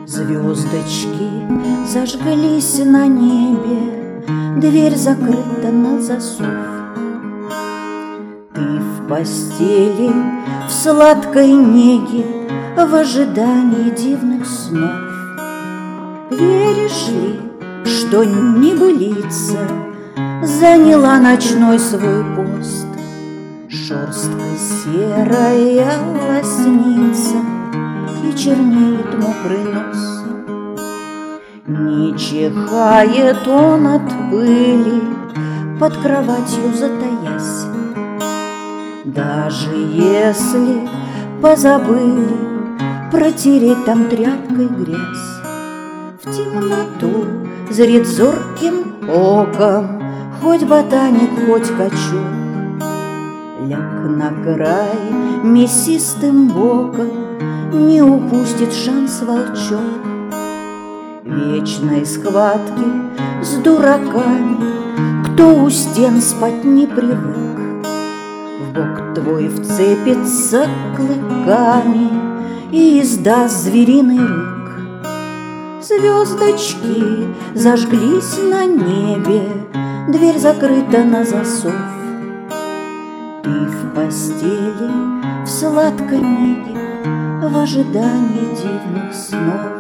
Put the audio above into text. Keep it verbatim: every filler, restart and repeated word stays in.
Звездочки зажглись на небе, дверь закрыта на засов. Ты в постели, в сладкой неге, в ожидании дивных снов. Веришь ли, что небылица заняла ночной свой пост? Шерстка серая лоснится и чернеет мокрый нос. Не чихает он от пыли, под кроватью затаясь. Даже если позабыли протереть там тряпкой грязь, в темноту зрит зорким оком хоть ботаник, хоть качок. Ляг на край мясистым боком, не упустит шанс волчок. Вечной схватки с дураками, кто у стен спать не привык, в бок твой вцепится клыками и издаст звериный рык. Звездочки зажглись на небе, дверь закрыта на засов. Ты в постели, в сладкой неге, в ожидании дивных снов.